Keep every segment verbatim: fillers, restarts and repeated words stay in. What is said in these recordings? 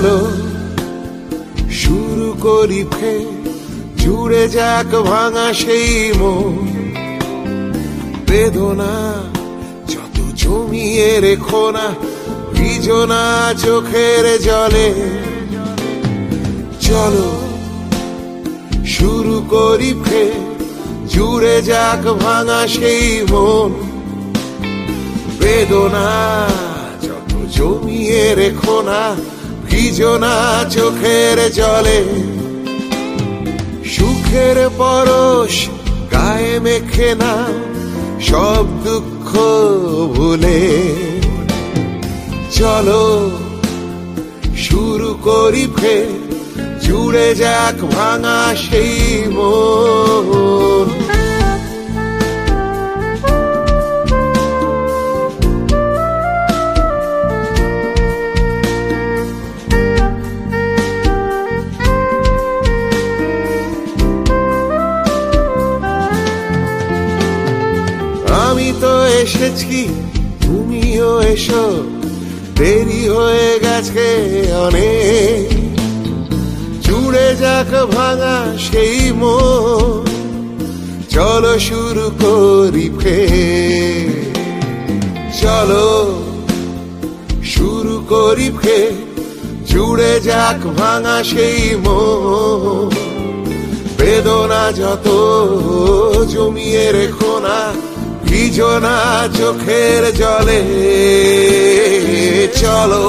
চলো শুরু করি ফের, জুড়ে যাক ভাঙা সেই মন। বেদনা যত জমিয়ে রেখো না, ভিজো না চোখের জলে। চলো শুরু করি ফের, জুড়ে যাক ভাঙা সেই মন। বেদনা যত জমিয়ে রেখো না, ভিজো না চোখের জলে। সুখের পরশ গায়ে মেখে না, সব দুঃখ ভুলে। চলো শুরু করি ফের, জুড়ে যাক ভাঙা সেই মন। আমি তো এসেছি, তুমিও এসো, দেরি হয়ে গেছে অনেক। জুড়ে যাক ভাঙা সেই মন, চলো শুরু করি ফের। চলো শুরু করি ফের, জুড়ে যাক ভাঙা সেই মন। বেদনা যত জমিয়ে রেখো না, ভিজো না চোখের জলে। চলো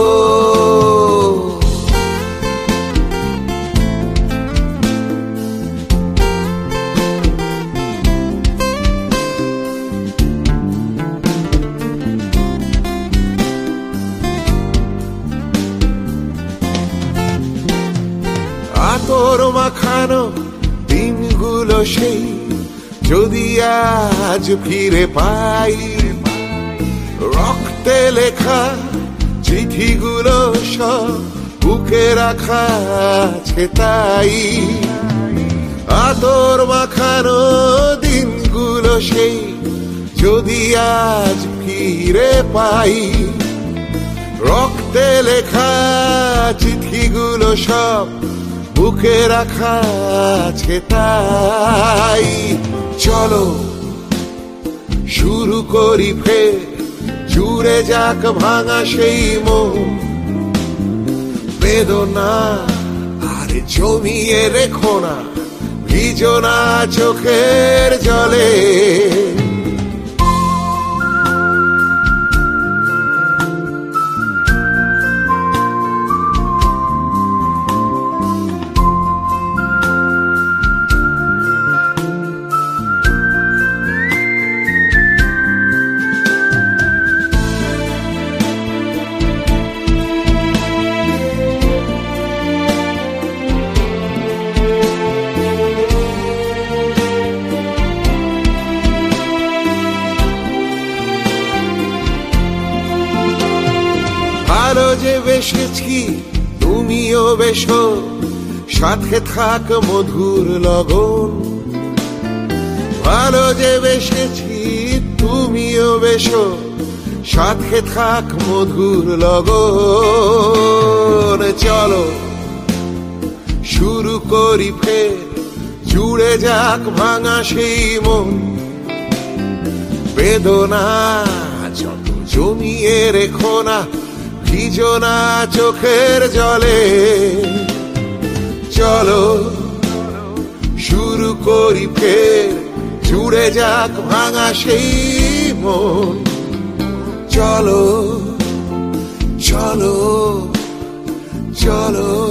আতর মাখানো দিনগুলো সেই, যদি আজ ফিরে পাই। রক্তে লেখা চিঠিগুলো সব বুকে রাখা আছে তাই। আতর মাখানো দিনগুলো সেই, যদি আজ ফিরে পাই। রক্তে লেখা চিঠিগুলো সব বুকে রাখা আছে তাই। চলো শুরু করি ফের, জুড়ে যাক ভাঙা সেই মন। বেদনা আর জমিয়ে রেখো না, ভিজো না চোখের জলে। ভালো যে বেসেছি, তুমিও বেশো, সাথে থাক মধুর লগন। ভালো যে বেসেছি, তুমিও বেশো, সাথে থাক মধুর লগন। চলো শুরু করি ফের, জুড়ে যাক ভাঙা সেই মন। বেদনা যত জমিয়ে রেখো না, ভিজো না চোখের জলে। চলো শুরু করি ফের, জুড়ে যাক ভাঙা সেই মন। চলো চলো চলো